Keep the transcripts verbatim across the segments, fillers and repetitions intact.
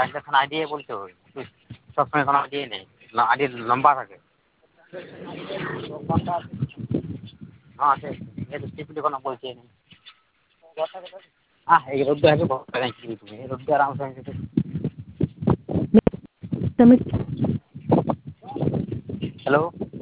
Transaction ID বলতে হয়, সবসময় কোনো আইডি নেই, আইডি লম্বা থাকে। হ্যাঁ আছে, টিপিলে কোনো বলছে নেই। হ্যাঁ এই রোদ্দু আছে বহুত তুমি এই রোদ্দু আরামসে समझ हेलो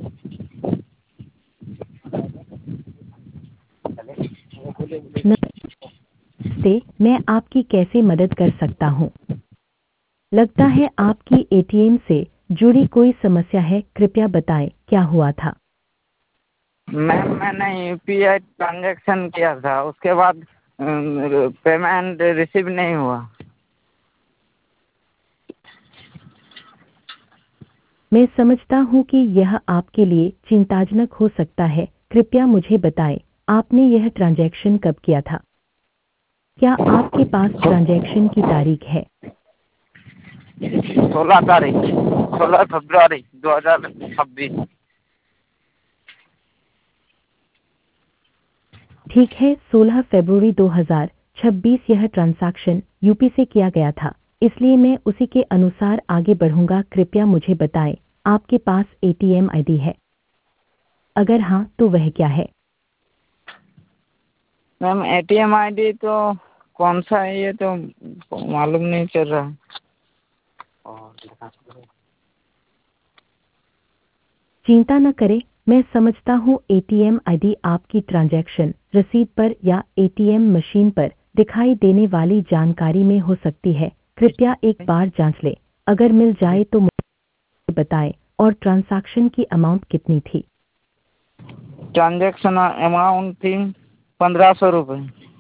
नमस्ते, मैं आपकी कैसे मदद कर सकता हूँ? लगता है आपकी एटीएम से जुड़ी कोई समस्या है, कृपया बताएं क्या हुआ था। मैम मैंने यूपीआई ट्रांजैक्शन किया था, उसके बाद पेमेंट रिसीव नहीं हुआ। मैं समझता हूँ कि यह आपके लिए चिंताजनक हो सकता है, कृपया मुझे बताएं आपने यह ट्रांजैक्शन कब किया था? क्या आपके पास ट्रांजैक्शन की तारीख है? सोलह तारीख सोलह फरवरी दो हजार छब्बीस। ठीक है, सोलह फरवरी दो हज़ार छब्बीस यह ट्रांजैक्शन यूपी से किया गया था, इसलिए मैं उसी के अनुसार आगे बढ़ूंगा। कृपया मुझे बताएं आपके पास एटीएम आईडी है? अगर हाँ तो वह क्या है? मैम एटीएम आईडी तो कौन सा है ये तो मालूम नहीं चल रहा। चिंता न करें, मैं समझता हूँ। एटीएम आईडी आपकी ट्रांजैक्शन रसीद पर या एटीएम मशीन पर दिखाई देने वाली जानकारी में हो सकती है। कृपया एक बार जांच लें, अगर मिल जाए तो मुझे बताएं। और ट्रांजैक्शन की अमाउंट कितनी थी? ट्रांजैक्शन अमाउंट थी पंद्रह सौ रुपये।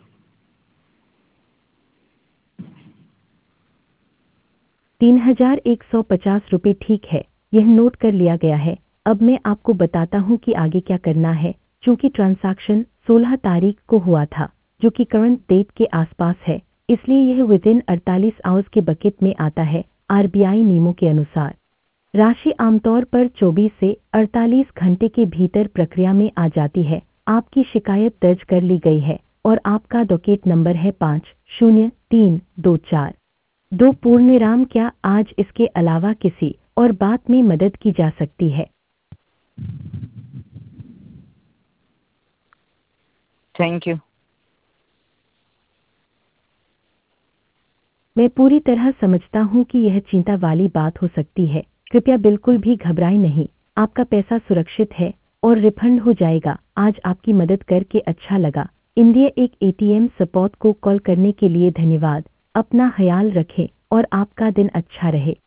तीन हजार एक सौ पचास रुपये, ठीक है, यह नोट कर लिया गया है। अब मैं आपको बताता हूँ कि आगे क्या करना है। चूंकि ट्रांजैक्शन सोलह तारीख को हुआ था, जो कि करंट डेट के आसपास है, इसलिए यह विद इन अड़तालीस आवर्स के बकेट में आता है। आरबीआई नियमों के अनुसार राशि आमतौर पर चौबीस से अड़तालीस घंटे के भीतर प्रक्रिया में आ जाती है। आपकी शिकायत दर्ज कर ली गई है और आपका डॉकेट नंबर है पाँच शून्य तीन दो चार दो। पूर्णविराम। क्या आज इसके अलावा किसी और बात में मदद की जा सकती है? Thank you. मैं पूरी तरह समझता हूँ कि यह चिंता वाली बात हो सकती है। कृपया बिल्कुल भी घबराएं नहीं, आपका पैसा सुरक्षित है और रिफंड हो जाएगा। आज आपकी मदद करके अच्छा लगा। इंडिया एक एटीएम सपोर्ट को कॉल करने के लिए धन्यवाद। अपना ख्याल रखें और आपका दिन अच्छा रहे।